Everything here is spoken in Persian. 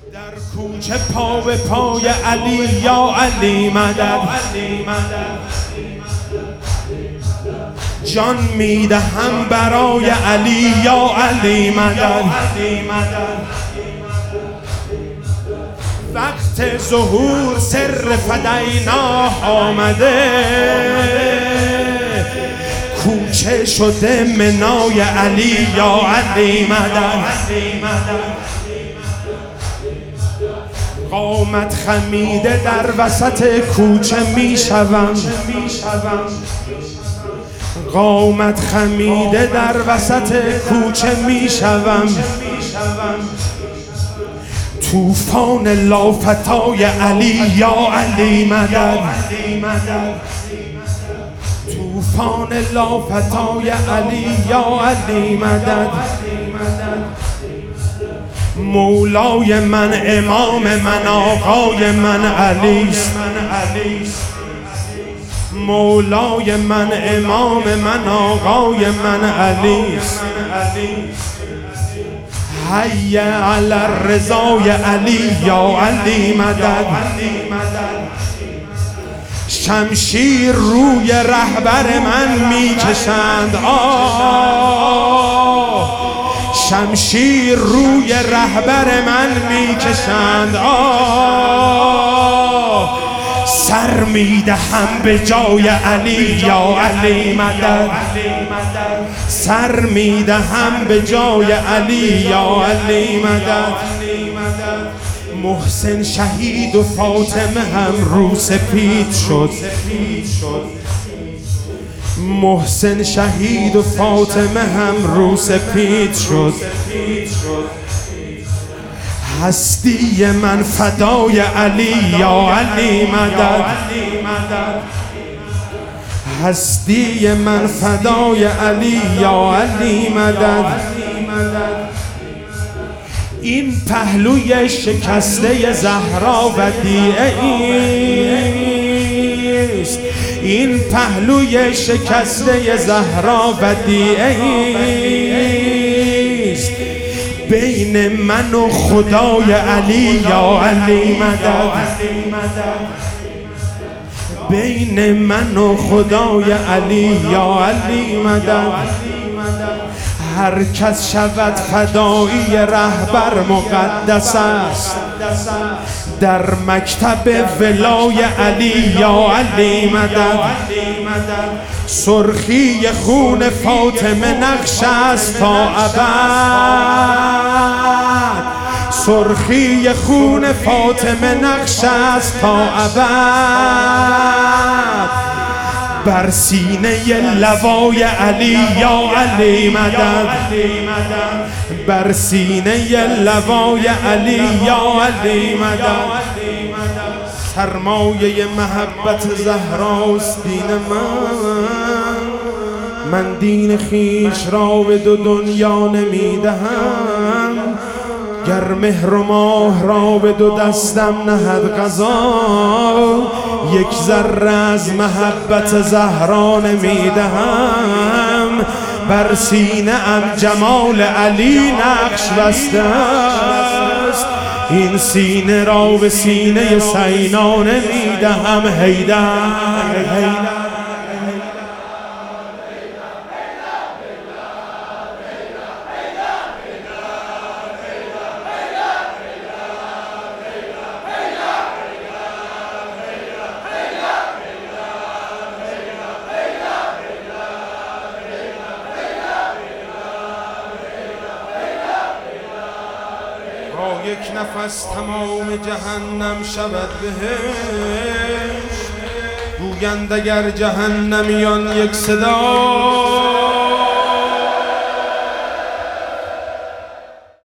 در کوچه پا به پای علی یا علی مدد، جان میدهم برای علی یا علی مدد. وقت ظهور سر فدینا آمده، کوچه شده منای علی یا علی مدد. قامت خمیده در وسط کوچه میشوم، قامت خمیده در وسط کوچه میشوم. طوفان لافتای علی یا علی مدد، طوفان لافتای علی یا علی مدد. مولای من، امام من، آقای من علیست. مولای من، امام من، آقای من علیست. حی علی الرضای علی یا علی مدد. شمشیر روی رهبر من میکشند، شمشیر روی رهبر من میکشند. سر میدهم به جای علی یا علی مدد، سر میدهم به جای علی یا علی مدد. محسن شهید و فاطمه هم رو سپید شد، محسن شهید و فاطمه هم رو سپید شد. هستی من فدای علی یا علی مدد، هستی من فدای علی یا علی مدد. این پهلوی شکسته زهرا ودیعه ایست، این پهلوی شکسته زهرا ودیعه ایست. بین من و خدای علی یا علی مدد، بین من و خدای علی یا علی مدد. هر کس شود فدایی رهبر مقدس است، در مکتب ولای علی یا علی مدد. سرخی خون فاطمه نقش است تا ابد، سرخی خون فاطمه نقش است تا ابد. بر سینه لوای علی یا علی مدد، بر سینه لوای علی یا علی مدد. سرمایه محبت زهراست دین من دین خیش را به دو دنیا نمیدهم. گر مهر و ماه را به دو دستم نهد قضا، یک ذره از محبت زهرا نمیدهم. بر سینه ام جمال علی نقش بسته است، این سینه را به سینه سینا نمیدهم. حیدر یک نفس تمام جهنم شود بهشت. گویند اگر جهنمیان یک صدا